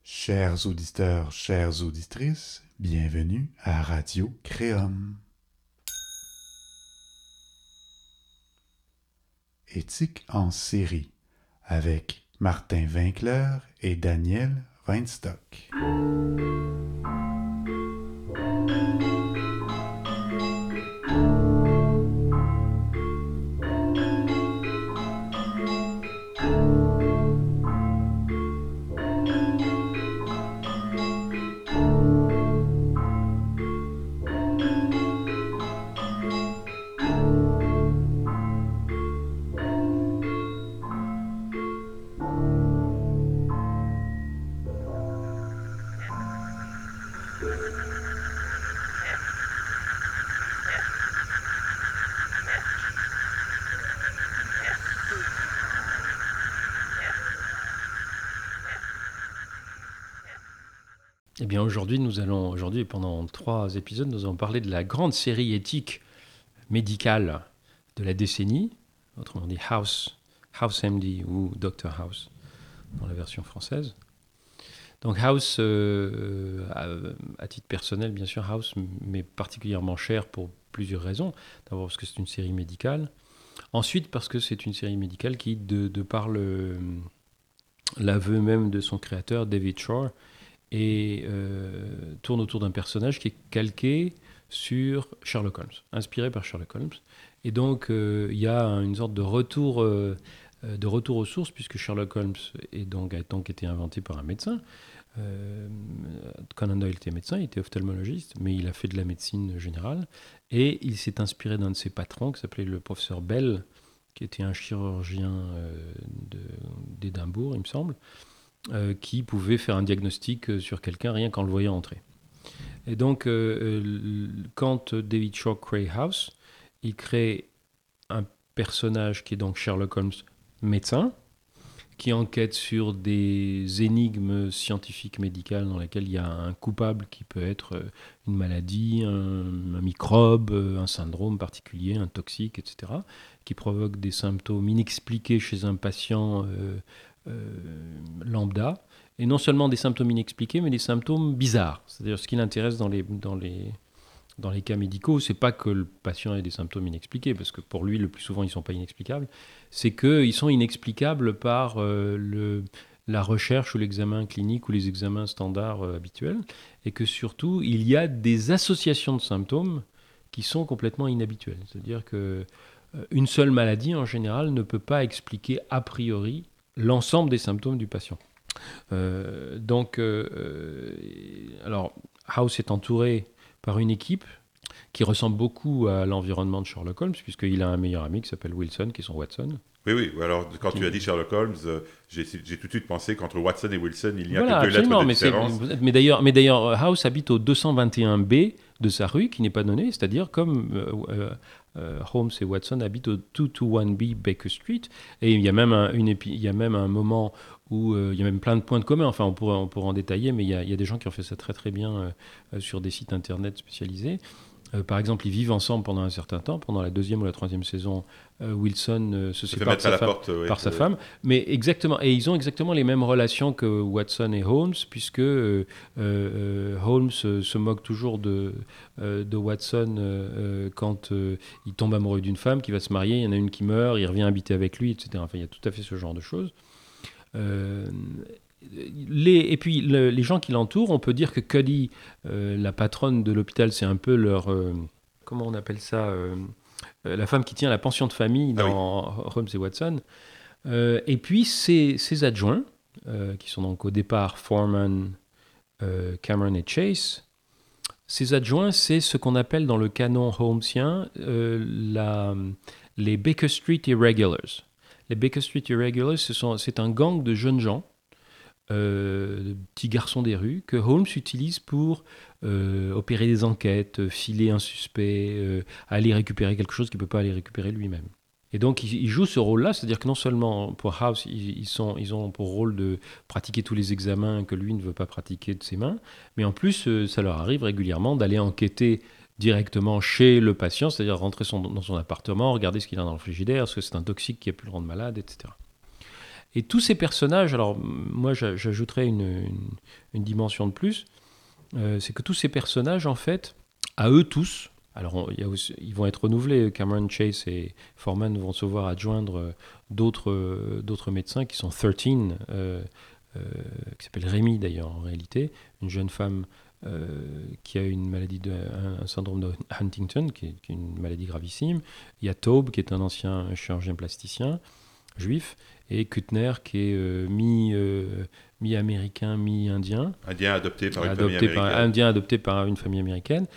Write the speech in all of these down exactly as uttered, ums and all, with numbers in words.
Chers auditeurs, chères auditrices, bienvenue à Radio Créum. Éthique en série avec Martin Winkler et Daniel Weinstock. Eh bien aujourd'hui, nous allons, aujourd'hui pendant trois épisodes, nous allons parler de la grande série éthique médicale de la décennie, autrement dit House, House M D ou Doctor House dans la version française. Donc House, euh, à, à titre personnel bien sûr, House m'est particulièrement cher pour plusieurs raisons. D'abord parce que c'est une série médicale. Ensuite parce que c'est une série médicale qui, de, de par le, l'aveu même de son créateur, David Shore, et euh, tourne autour d'un personnage qui est calqué sur Sherlock Holmes, inspiré par Sherlock Holmes. Et donc, euh, il y a une sorte de retour, euh, de retour aux sources, puisque Sherlock Holmes est donc, a donc été inventé par un médecin. Euh, Conan Doyle était médecin, il était ophtalmologiste, mais il a fait de la médecine générale. Et il s'est inspiré d'un de ses patrons, qui s'appelait le professeur Bell, qui était un chirurgien euh, de, d'Édimbourg, il me semble, Euh, qui pouvait faire un diagnostic euh, sur quelqu'un rien qu'en le voyant entrer. Et donc, euh, euh, quand David Shore crée House, il crée un personnage qui est donc Sherlock Holmes, médecin, qui enquête sur des énigmes scientifiques médicales dans lesquelles il y a un coupable qui peut être une maladie, un, un microbe, un syndrome particulier, un toxique, et cetera, qui provoque des symptômes inexpliqués chez un patient euh, Euh, lambda, et non seulement des symptômes inexpliqués, mais des symptômes bizarres. C'est-à-dire, ce qui l'intéresse dans les, dans les, dans les cas médicaux, c'est pas que le patient ait des symptômes inexpliqués, parce que pour lui, le plus souvent, ils sont pas inexplicables, c'est qu'ils sont inexplicables par euh, le, la recherche ou l'examen clinique ou les examens standards euh, habituels, et que surtout, il y a des associations de symptômes qui sont complètement inhabituelles. C'est-à-dire que euh, une seule maladie, en général, ne peut pas expliquer a priori l'ensemble des symptômes du patient. Euh, donc, euh, alors, House est entouré par une équipe qui ressemble beaucoup à l'environnement de Sherlock Holmes, puisqu'il a un meilleur ami qui s'appelle Wilson, qui est son Watson. Oui, oui. Alors, quand qui... tu as dit Sherlock Holmes, euh, j'ai, j'ai tout de suite pensé qu'entre Watson et Wilson, il n'y a voilà, que deux absolument, lettres de mais, différence. c'est, mais, d'ailleurs, mais d'ailleurs, House habite au deux cent vingt et un B de sa rue, qui n'est pas donnée, c'est-à-dire comme euh, euh, Holmes et Watson habitent au deux cent vingt et un B Baker Street, et il y a même un, une épi- il y a même un moment où euh, il y a même plein de points de commun, enfin on pourrait, on pourrait en détailler, mais il y, a, il y a des gens qui ont fait ça très très bien euh, sur des sites internet spécialisés. Euh, par exemple, ils vivent ensemble pendant un certain temps. Pendant la deuxième ou la troisième saison, euh, Wilson euh, se Ça fait sépare de mettre à sa, la femme, porte, ouais, par sa euh, femme. Mais exactement, et ils ont exactement les mêmes relations que Watson et Holmes, puisque euh, euh, Holmes euh, se moque toujours de, euh, de Watson euh, quand euh, il tombe amoureux d'une femme qui va se marier. Il y en a une qui meurt, il revient habiter avec lui, et cetera. Enfin, il y a tout à fait ce genre de choses. Euh, les, et puis le, les gens qui l'entourent, on peut dire que Cuddy, euh, la patronne de l'hôpital, c'est un peu leur... Euh, comment on appelle ça euh, euh, la femme qui tient la pension de famille dans ah oui. Holmes et Watson. Euh, et puis ses, ses adjoints, euh, qui sont donc au départ Foreman, euh, Cameron et Chase. Ces adjoints, c'est ce qu'on appelle dans le canon holmesien euh, la, les Baker Street Irregulars. Les Baker Street Irregulars, ce sont, c'est un gang de jeunes gens, euh, de petits garçons des rues, que Holmes utilise pour euh, opérer des enquêtes, filer un suspect, euh, aller récupérer quelque chose qu'il ne peut pas aller récupérer lui-même. Et donc, ils, ils jouent ce rôle-là, c'est-à-dire que non seulement pour House, ils, ils, sont, ils ont pour rôle de pratiquer tous les examens que lui ne veut pas pratiquer de ses mains, mais en plus, euh, ça leur arrive régulièrement d'aller enquêter directement chez le patient, c'est-à-dire rentrer son, dans son appartement, regarder ce qu'il a dans le frigidaire, est-ce que c'est un toxique qui a pu le rendre malade, et cetera. Et tous ces personnages, alors moi j'ajouterais une, une, une dimension de plus, euh, c'est que tous ces personnages, en fait, à eux tous, alors on, il y a aussi, ils vont être renouvelés, Cameron, Chase et Foreman vont se voir adjoindre d'autres, euh, d'autres médecins qui sont treize, euh, euh, qui s'appelle Rémi d'ailleurs en réalité, une jeune femme euh, qui a une maladie, de, un, un syndrome de Huntington, qui est, qui est une maladie gravissime. Il y a Taube, qui est un ancien chirurgien plasticien juif, et Kuttner, qui est euh, mi, euh, mi-américain, mi-indien. Indien adopté par une adopté famille par, américaine. Indien adopté par une famille américaine.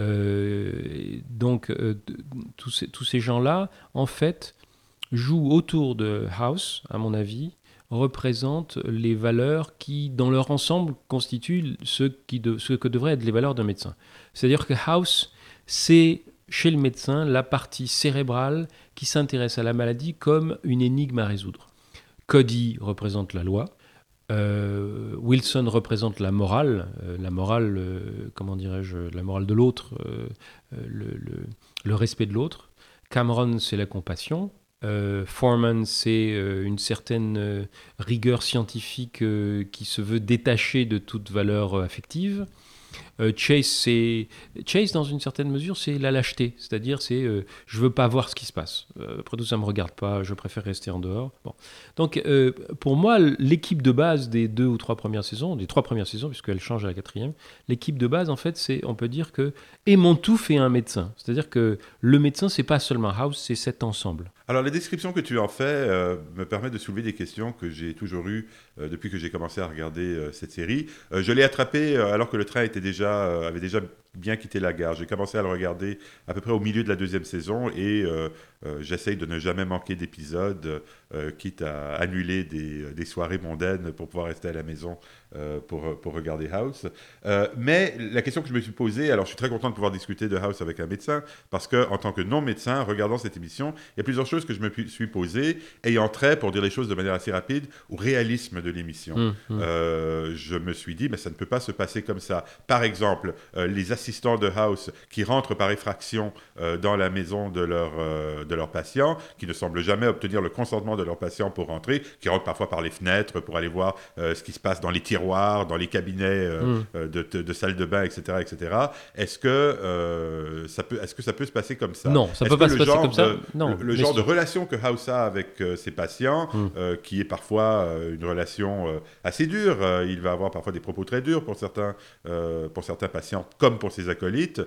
Euh, donc, euh, tous ces, tous ces gens-là, en fait, jouent autour de House, à mon avis, représentent les valeurs qui, dans leur ensemble, constituent ce, qui de, ce que devraient être les valeurs d'un médecin. C'est-à-dire que House, c'est chez le médecin la partie cérébrale qui s'intéresse à la maladie comme une énigme à résoudre. Cody représente la loi, euh, Wilson représente la morale, euh, la morale, euh, comment dirais-je, la morale de l'autre, euh, le, le, le respect de l'autre. Cameron, c'est la compassion. Euh, Foreman, c'est euh, une certaine euh, rigueur scientifique euh, qui se veut détachée de toute valeur euh, affective. Euh, Chase, c'est Chase dans une certaine mesure, c'est la lâcheté, c'est-à-dire c'est euh, je veux pas voir ce qui se passe. Euh, après tout, ça me regarde pas, je préfère rester en dehors. Bon. Donc euh, pour moi, l'équipe de base des deux ou trois premières saisons, des trois premières saisons puisqu'elle change à la quatrième, l'équipe de base en fait, c'est on peut dire que et Montouf fait un médecin, c'est-à-dire que le médecin c'est pas seulement House, c'est cet ensemble. Alors, la description que tu en fais euh, me permet de soulever des questions que j'ai toujours eues euh, depuis que j'ai commencé à regarder euh, cette série. Euh, je l'ai attrapé euh, alors que le train était déjà, euh, avait déjà bien quitté la gare. J'ai commencé à le regarder à peu près au milieu de la deuxième saison et euh, euh, j'essaye de ne jamais manquer d'épisodes, euh, quitte à annuler des, des soirées mondaines pour pouvoir rester à la maison euh, pour, pour regarder House. Euh, mais la question que je me suis posée, alors je suis très content de pouvoir discuter de House avec un médecin, parce qu'en tant que non-médecin, regardant cette émission, il y a plusieurs choses que je me suis posées, ayant trait, pour dire les choses de manière assez rapide, au réalisme de l'émission. Mmh, mmh. Euh, je me suis dit, mais ça ne peut pas se passer comme ça. Par exemple, euh, les assistants de House qui rentrent par effraction euh, dans la maison de leur, euh, de leur patient, qui ne semblent jamais obtenir le consentement de leur patient pour rentrer, qui rentrent parfois par les fenêtres pour aller voir euh, ce qui se passe dans les tiroirs, dans les cabinets euh, mmh. euh, de, de, de salle de bain, et cetera, et cetera. Est-ce que, euh, ça peut, est-ce que ça peut se passer comme ça? Non, ça ne peut pas se passer comme ça. Non, le le genre de relation que House a avec euh, ses patients, mmh. euh, qui est parfois euh, une relation euh, assez dure. Euh, il va avoir parfois des propos très durs pour certains, euh, pour certains patients, comme pour ses acolytes.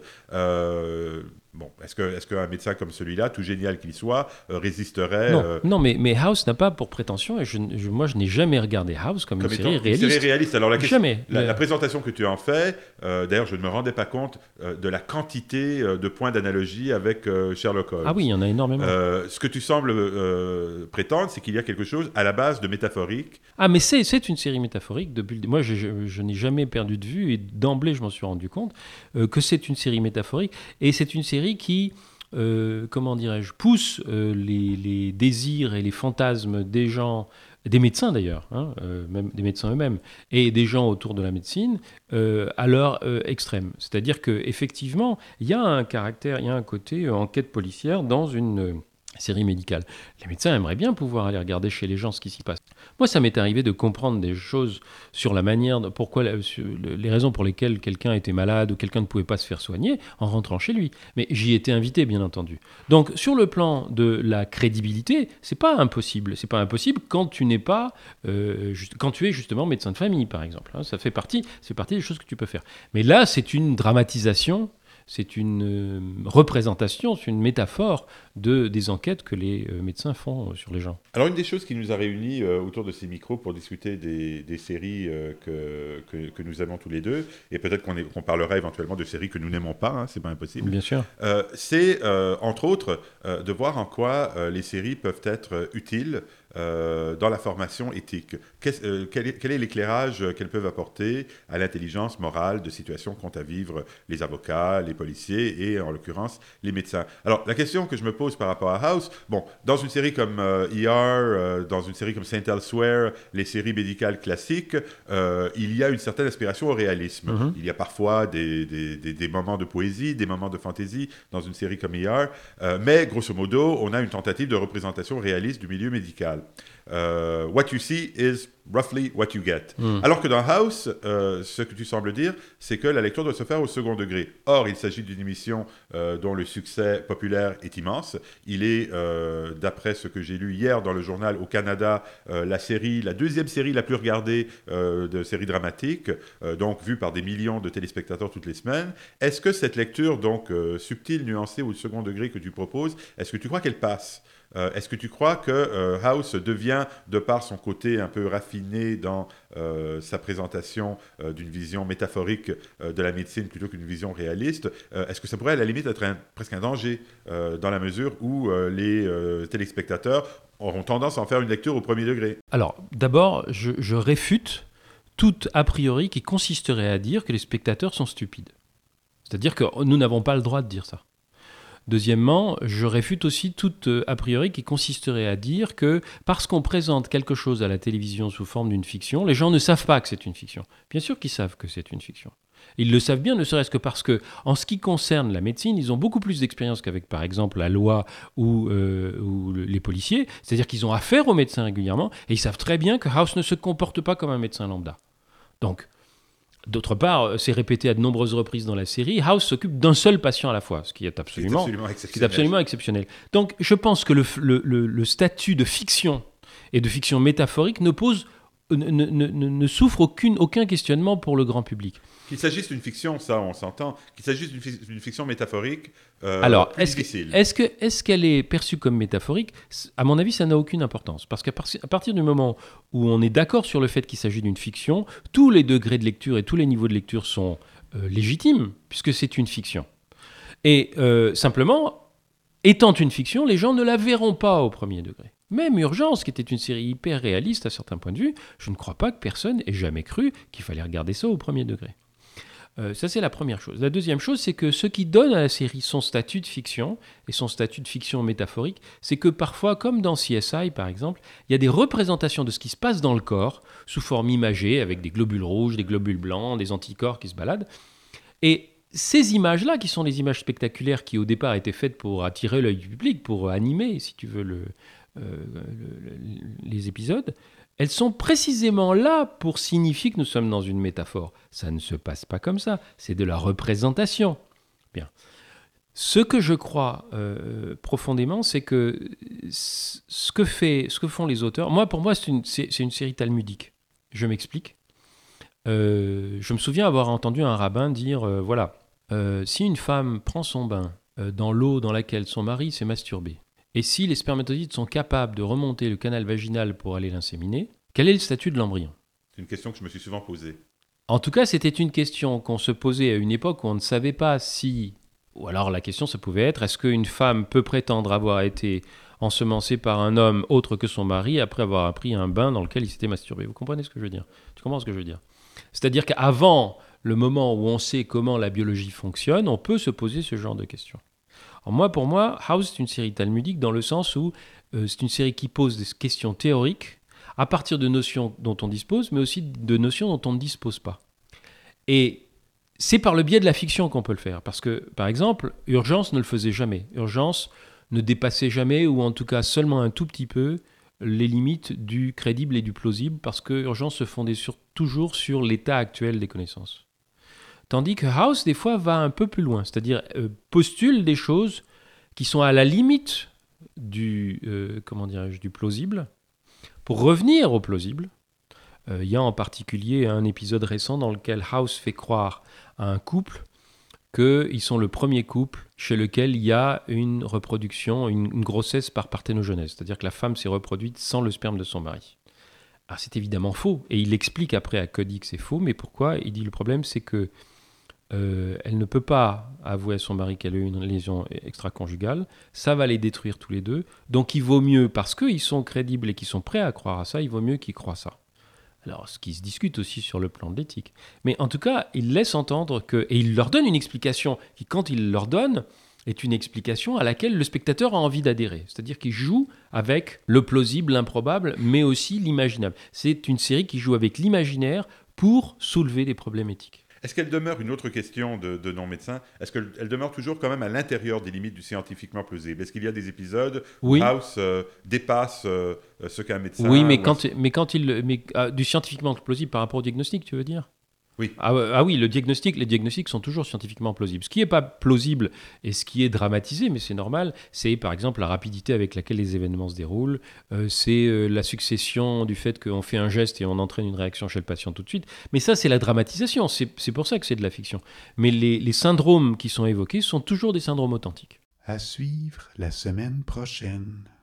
Euh, Bon, est-ce que, est-ce qu'un médecin comme celui-là, tout génial qu'il soit, euh, résisterait Non, euh... non mais, mais House n'a pas pour prétention, et je, je, moi je n'ai jamais regardé House comme, comme une série réaliste. Une série réaliste. Alors la, question, jamais. La, le... la présentation que tu en fais, euh, d'ailleurs je ne me rendais pas compte euh, de la quantité euh, de points d'analogie avec euh, Sherlock Holmes. Ah oui, il y en a énormément. Euh, ce que tu sembles euh, prétendre, c'est qu'il y a quelque chose à la base de métaphorique. Ah mais c'est, c'est une série métaphorique. Depuis, moi je, je, je n'ai jamais perdu de vue, et d'emblée je m'en suis rendu compte, euh, que c'est une série métaphorique, et c'est une série qui... Euh, comment dirais-je, pousse euh, les, les désirs et les fantasmes des gens, des médecins d'ailleurs, hein, euh, même des médecins eux-mêmes, et des gens autour de la médecine, euh, à leur euh, extrême. C'est-à-dire qu'effectivement, il y a un caractère, il y a un côté euh, enquête policière dans une euh, série médicale. Les médecins aimeraient bien pouvoir aller regarder chez les gens ce qui s'y passe. Moi, ça m'est arrivé de comprendre des choses sur la manière, de, pourquoi, sur les raisons pour lesquelles quelqu'un était malade ou quelqu'un ne pouvait pas se faire soigner en rentrant chez lui. Mais j'y étais invité, bien entendu. Donc, sur le plan de la crédibilité, c'est pas impossible. C'est pas impossible quand tu n'es pas, euh, juste, quand tu es justement médecin de famille, par exemple. Hein, ça fait partie, c'est partie des choses que tu peux faire. Mais là, c'est une dramatisation. C'est une euh, représentation, c'est une métaphore de, des enquêtes que les euh, médecins font euh, sur les gens. Alors, une des choses qui nous a réunis euh, autour de ces micros pour discuter des, des séries euh, que, que, que nous aimons tous les deux, et peut-être qu'on, est, qu'on parlera éventuellement de séries que nous n'aimons pas, hein, c'est pas impossible. Bien sûr. Euh, c'est, euh, entre autres, euh, de voir en quoi euh, les séries peuvent être utiles Euh, dans la formation éthique. Qu'est, euh, quel, est, quel est l'éclairage qu'elles peuvent apporter à l'intelligence morale de situations qu'ont à vivre les avocats, les policiers et, en l'occurrence, les médecins? Alors, la question que je me pose par rapport à House, bon, dans une série comme euh, E R, euh, dans une série comme Saint Elsewhere, les séries médicales classiques, euh, il y a une certaine aspiration au réalisme. Mm-hmm. Il y a parfois des, des, des, des moments de poésie, des moments de fantaisie dans une série comme E R, euh, mais grosso modo, on a une tentative de représentation réaliste du milieu médical. journal. Euh, what you see is roughly what you get. Mm. Alors que dans House, euh, ce que tu sembles dire, c'est que la lecture doit se faire au second degré. Or, il s'agit d'une émission euh, dont le succès populaire est immense. Il est, euh, d'après ce que j'ai lu hier dans le journal au Canada, euh, la série, la deuxième série la plus regardée euh, de séries dramatiques, euh, donc vue par des millions de téléspectateurs toutes les semaines. Est-ce que cette lecture, donc euh, subtile, nuancée au second degré que tu proposes, est-ce que tu crois qu'elle passe ? Euh, est-ce que tu crois que euh, House devient, de par son côté un peu raffiné dans euh, sa présentation euh, d'une vision métaphorique euh, de la médecine plutôt qu'une vision réaliste, euh, est-ce que ça pourrait à la limite être un, presque un danger euh, dans la mesure où euh, les euh, téléspectateurs auront tendance à en faire une lecture au premier degré ? Alors, d'abord, je, je réfute tout a priori qui consisterait à dire que les spectateurs sont stupides. C'est-à-dire que nous n'avons pas le droit de dire ça. Deuxièmement, je réfute aussi tout euh, a priori qui consisterait à dire que parce qu'on présente quelque chose à la télévision sous forme d'une fiction, les gens ne savent pas que c'est une fiction. Bien sûr qu'ils savent que c'est une fiction. Ils le savent bien, ne serait-ce que parce que, en ce qui concerne la médecine, ils ont beaucoup plus d'expérience qu'avec, par exemple, la loi ou, euh, ou les policiers. C'est-à-dire qu'ils ont affaire aux médecins régulièrement et ils savent très bien que House ne se comporte pas comme un médecin lambda. Donc, d'autre part, c'est répété à de nombreuses reprises dans la série, House s'occupe d'un seul patient à la fois, ce qui est absolument, C'est absolument ce qui est exceptionnel. absolument exceptionnel. Donc, je pense que le, le, le, le statut de fiction et de fiction métaphorique ne pose, ne, ne, ne, ne souffre aucune, aucun questionnement pour le grand public. Qu'il s'agisse d'une fiction, ça on s'entend, qu'il s'agisse d'une, fi- d'une fiction métaphorique, euh, Alors, plus est-ce, que, difficile. est-ce, que, est-ce qu'elle est perçue comme métaphorique ? À mon avis, ça n'a aucune importance. Parce qu'à par- à partir du moment où on est d'accord sur le fait qu'il s'agit d'une fiction, tous les degrés de lecture et tous les niveaux de lecture sont euh, légitimes, puisque c'est une fiction. Et euh, simplement, étant une fiction, les gens ne la verront pas au premier degré. Même Urgence, qui était une série hyper réaliste à certains points de vue, je ne crois pas que personne ait jamais cru qu'il fallait regarder ça au premier degré. Euh, ça, c'est la première chose. La deuxième chose, c'est que ce qui donne à la série son statut de fiction, et son statut de fiction métaphorique, c'est que parfois, comme dans C S I par exemple, il y a des représentations de ce qui se passe dans le corps, sous forme imagée, avec des globules rouges, des globules blancs, des anticorps qui se baladent. Et ces images-là, qui sont les images spectaculaires qui au départ étaient faites pour attirer l'œil du public, pour animer, si tu veux, le, euh, le, le, les épisodes, elles sont précisément là pour signifier que nous sommes dans une métaphore. Ça ne se passe pas comme ça, c'est de la représentation. Bien. Ce que je crois euh, profondément, c'est que ce que, fait, ce que font les auteurs... Moi, pour moi, c'est une, c'est, c'est une série talmudique. Je m'explique. Euh, je me souviens avoir entendu un rabbin dire, euh, voilà, euh, si une femme prend son bain euh, dans l'eau dans laquelle son mari s'est masturbé, et si les spermatozoïdes sont capables de remonter le canal vaginal pour aller l'inséminer, quel est le statut de l'embryon ? C'est une question que je me suis souvent posée. En tout cas, c'était une question qu'on se posait à une époque où on ne savait pas si... Ou alors la question, ça pouvait être, est-ce qu'une femme peut prétendre avoir été ensemencée par un homme autre que son mari après avoir pris un bain dans lequel il s'était masturbé ? Vous comprenez ce que je veux dire ? Tu comprends ce que je veux dire ? C'est-à-dire qu'avant le moment où on sait comment la biologie fonctionne, on peut se poser ce genre de questions. Alors moi, pour moi, House, c'est une série talmudique dans le sens où euh, c'est une série qui pose des questions théoriques à partir de notions dont on dispose, mais aussi de notions dont on ne dispose pas. Et c'est par le biais de la fiction qu'on peut le faire. Parce que, par exemple, Urgence ne le faisait jamais. Urgence ne dépassait jamais, ou en tout cas seulement un tout petit peu, les limites du crédible et du plausible, parce que Urgence se fondait sur, toujours sur l'état actuel des connaissances. Tandis que House, des fois, va un peu plus loin, c'est-à-dire euh, postule des choses qui sont à la limite du, euh, comment dirais-je, du plausible, pour revenir au plausible. Euh, il y a en particulier un épisode récent dans lequel House fait croire à un couple qu'ils sont le premier couple chez lequel il y a une reproduction, une, une grossesse par parthénogenèse, c'est-à-dire que la femme s'est reproduite sans le sperme de son mari. Alors c'est évidemment faux, et il explique après à Cody que c'est faux, mais pourquoi ? Il dit le problème c'est que Euh, elle ne peut pas avouer à son mari qu'elle a eu une lésion extra-conjugale, ça va les détruire tous les deux, donc il vaut mieux, parce qu'ils sont crédibles et qu'ils sont prêts à croire à ça, il vaut mieux qu'ils croient ça. Alors, ce qui se discute aussi sur le plan de l'éthique. Mais en tout cas, il laisse entendre que, et il leur donne une explication qui, quand il leur donne, est une explication à laquelle le spectateur a envie d'adhérer. C'est-à-dire qu'il joue avec le plausible, l'improbable, mais aussi l'imaginable. C'est une série qui joue avec l'imaginaire pour soulever des problèmes éthiques. Est-ce qu'elle demeure, une autre question de, de non-médecin, est-ce qu'elle demeure toujours quand même à l'intérieur des limites du scientifiquement plausible? Est-ce qu'il y a des épisodes Oui. où House euh, dépasse euh, ce qu'un médecin... Oui, mais ou quand, un- mais quand il... Mais, ah, du scientifiquement plausible par rapport au diagnostic, tu veux dire? Oui. Ah, ouais, ah oui, le diagnostic, les diagnostics sont toujours scientifiquement plausibles. Ce qui n'est pas plausible et ce qui est dramatisé, mais c'est normal, c'est par exemple la rapidité avec laquelle les événements se déroulent, euh, c'est euh, la succession du fait qu'on fait un geste et on entraîne une réaction chez le patient tout de suite. Mais ça, c'est la dramatisation, c'est, c'est pour ça que c'est de la fiction. Mais les, les syndromes qui sont évoqués sont toujours des syndromes authentiques. À suivre la semaine prochaine.